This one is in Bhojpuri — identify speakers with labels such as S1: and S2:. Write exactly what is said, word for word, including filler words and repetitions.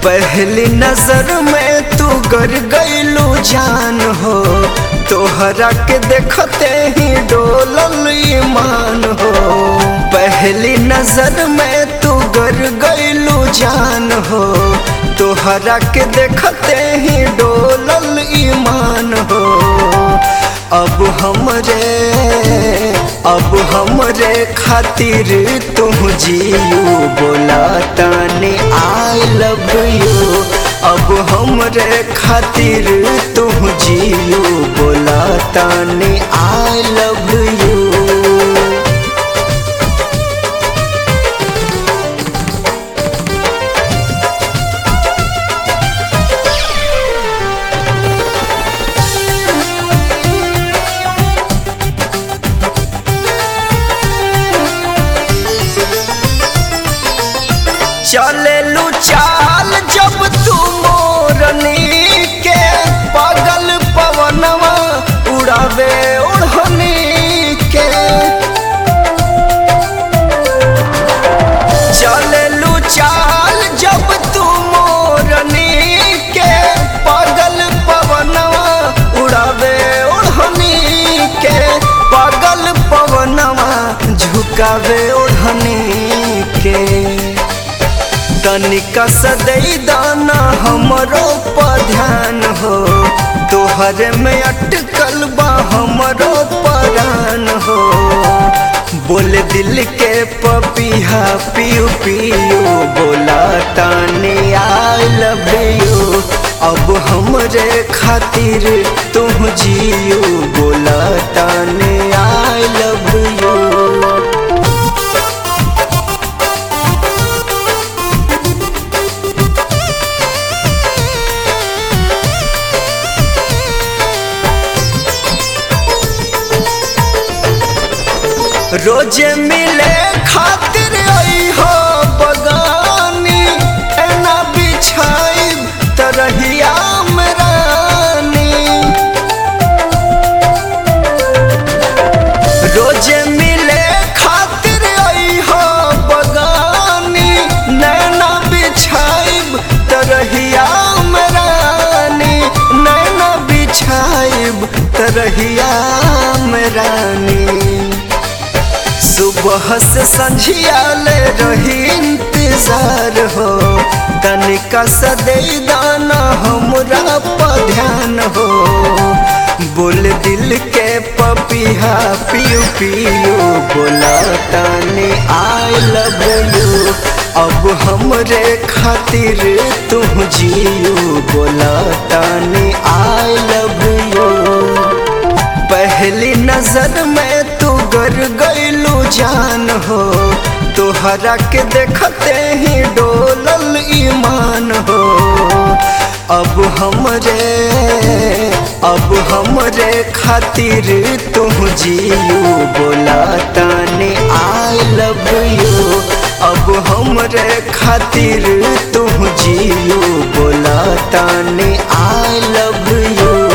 S1: पहली नजर में तू गर गईलू जान हो, तोहरा के देखते ही डोलल ईमान हो। पहली नजर में तू गर गईलू जान हो, तोहरा के देखते ही डोलल ईमान हो। अब हमरे अब हमरे खातिर तू जियू बोला तानी आई लव यू। अब हमरे खातिर तू जियू बोला तानी आई लव यू। चलेलू चाल जब तू मोरनी के, पागल पवनवा उड़ावे ओढ़नी के। चलेलू चाल जब तू मोरनी के, पागल पवनवा उड़ावे ओढ़नी के। पागल पवनवा झुकावे ओढ़नी के। तनिका सदै दाना हमरो पर ध्यान हो, तोहरे में अटकल बा हमरो परान हो। बोले दिल के पपिया पियू पियू बोला तानी आई लव यू। अब हमरे खातिर तू जियू बोला तानी आई लव यू। रोजे मिले खातिर आई हो बगानी, एना बिछाई तरहिया में रानी। रोजे मिले खातिर आई हो बगानी, नैना बिछाई तरहिया में रानी। नैना बिछाई तरहिया में रानी। सुबह से संझिया ले रही इंतजार हो, तनिका सदै दाना हमरा पर ध्यान हो। बोल दिल के पपिया पियू पियू बोला तानी आई लव यू। अब हमरे खातिर तू जियू बोला तानी आई लव यू। पहली नजर में तू गर गईलू जान हो, तोहरा के देखते ही डोलल ईमान हो। अब हमरे अब हमरे खातिर तू जियू बोला तानी आई लव यू। अब हमरे खातिर तू जियू बोला तानी आई लव यू।